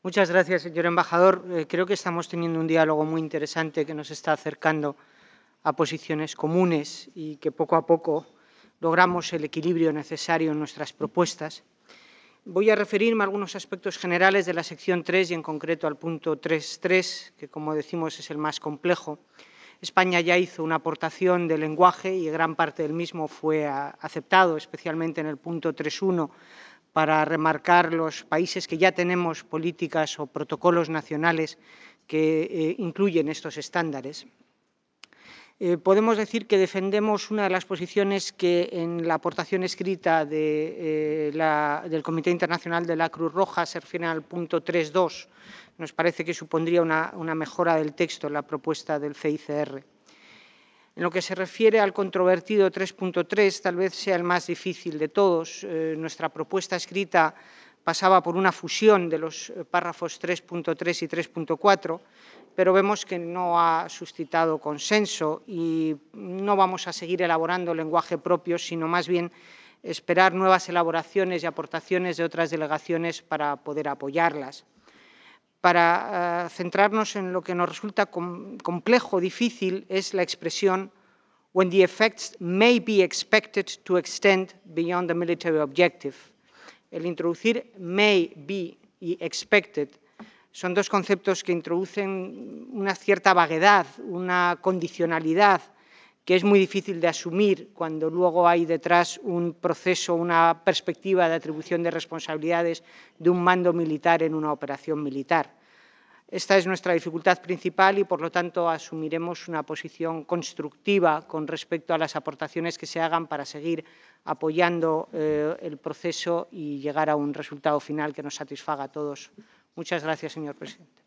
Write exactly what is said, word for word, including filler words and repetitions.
Muchas gracias, señor embajador. Eh, creo que estamos teniendo un diálogo muy interesante que nos está acercando a posiciones comunes y que poco a poco logramos el equilibrio necesario en nuestras propuestas. Voy a referirme a algunos aspectos generales de la sección tres y en concreto al punto tres punto tres, que como decimos es el más complejo. España ya hizo una aportación de lenguaje y gran parte del mismo fue aceptado, especialmente en el punto tres punto uno, para remarcar los países que ya tenemos políticas o protocolos nacionales que eh, incluyen estos estándares. Eh, podemos decir que defendemos una de las posiciones que en la aportación escrita de, eh, la, del Comité Internacional de la Cruz Roja se refiere al punto tres punto dos. Nos parece que supondría una, una mejora del texto en la propuesta del C I C R. En lo que se refiere al controvertido tres punto tres, tal vez sea el más difícil de todos. Eh, nuestra propuesta escrita pasaba por una fusión de los párrafos tres punto tres y tres punto cuatro, pero vemos que no ha suscitado consenso y no vamos a seguir elaborando lenguaje propio, sino más bien esperar nuevas elaboraciones y aportaciones de otras delegaciones para poder apoyarlas. Para uh, centrarnos en lo que nos resulta com complejo, difícil, es la expresión when the effects may be expected to extend beyond the military objective. El introducir may be y expected son dos conceptos que introducen una cierta vaguedad, una condicionalidad que es muy difícil de asumir cuando luego hay detrás un proceso, una perspectiva de atribución de responsabilidades de un mando militar en una operación militar. Esta es nuestra dificultad principal y, por lo tanto, asumiremos una posición constructiva con respecto a las aportaciones que se hagan para seguir apoyando eh, el proceso y llegar a un resultado final que nos satisfaga a todos. Muchas gracias, señor presidente.